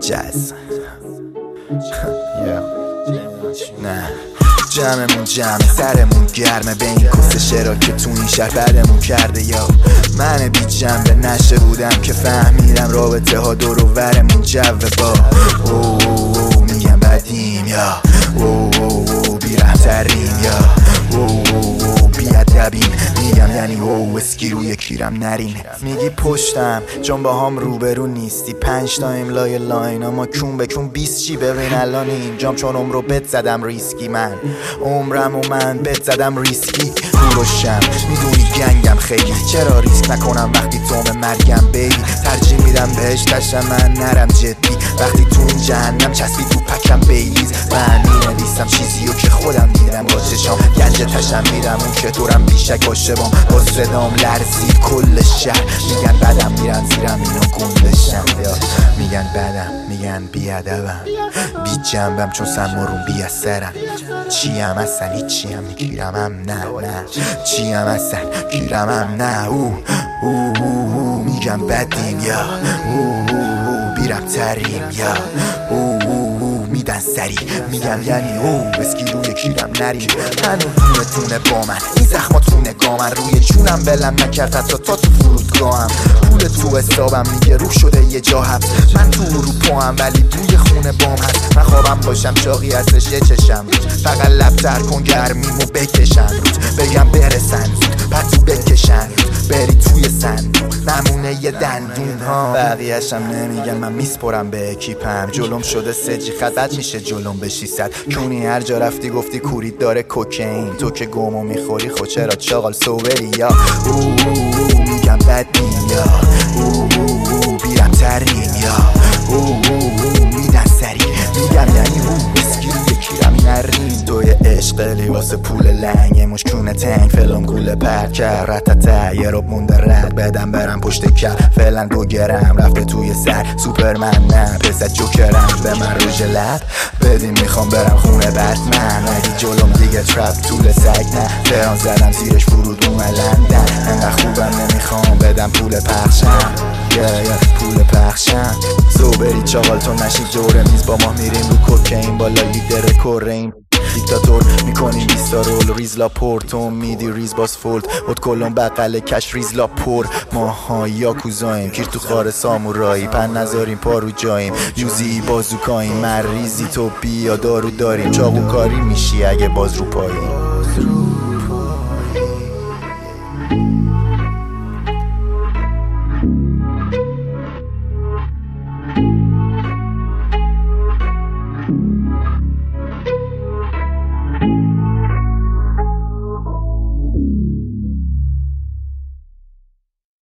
جز نه جمعمون جمعه سرمون گرمه به این کس شرا که تو این شهر بعدمون کرده. یا من بی جنبه نشه بودم که فهمیدم رابطه ها دور و ورمون جوه با میگم بدیم یا بی‌رحم‌تریم یا بی‌ادبیم. میگم یعنی اسکی روی کیرم نرین. میگی پشتم چون با هم روبرو نیستی 5 تا املای لاین اما کون به کون 20 چی. ببین الان اینجام چون عمرو بت زدم ریسکی. من عمرم و من بت زدم ریسکی. روشم میدونی گنگم خیلی چرا ریسک نکنم وقتی توم مرگم بیبی. ترجیح میدم بهشتشم من نرم جدی وقتی تو این جهنم چسبی تو پکم بیلیز. من مینویسم چیزیو که خودم دیدم با چشام گنج تشم میدم اون که دورم بیشک باشه بام با صدام لرزید کل شهر. میگن بدم میرن زیرم اینو گندشم یا میگن بدم میگن بیادبم بی جنبم چون سمارون بی اثرم. چیم اصلا هیچی هم میگیرم هم نه چیم اصلا گیرم هم نه میگم بدیم یا بی‌رحم‌تریم یا میدن سری. میگم یعنی اسکی روی کیرم نریم. هنو تونه با من این زخما تو نگامن روی جونم بلم نکرد حتی تا تو فرودگاهم. پول تو حسابم میگه رو شده یه جا هست. من تو اروپا هم ولی بوی خونه بام هست. من خوابم باشم چاقی هستش یه چشم روز فقط لب تر کن گرمیمو بکشن روز بگم برسن زود پتو بکشن روز بری توی صندوق نمونه یه دندون ها. بقیه‌شم نمیگم من میسپرم به اکیپم. جلوم شده سجی خزد میشه جلوم به 600 کونی هر جا رفتی گفتی کوری داره کوکین. تو که گمو میخوری خود چرا چاقال سوبری یا میگم بدیم یا بی‌رحم‌تریم یا میدن سری. میگم یعنی اسکی روی کیرم نرین. توی عشق لباس پول لنگ مشکونه تنگ فلان گوله پرد کرد رتته یه رب مونده رد بدم برم پشت کر فعلا 2 گرم رفته توی سر سوپرمن نه پس جوکرم به من روژ لب بدیم میخوام برم خونه بتمن. اگه جلوم دیگه ترپ طول سگ نه تهران زدم زیرش فرود اومه لندن. انقدر خوبم نمیخوام بدم پول پخشم پول پخشم زوبری چاقال تو نشی دوره میز با ما میریم رو کوکین بالا لیدر کورین. دیکتاتور میکنیم 20 رول ریزلا پر تو میدی ریز باز فولد خود کلون بقل کش ریزلا پر. ماها یاکوزاییم کیر تو خار سامورایی پن نذاریم پا رو جاییم یوزی بازوکاییم مریضی تو بیا دارو داریم چاقو کاری میشی اگه باز رو پاییم.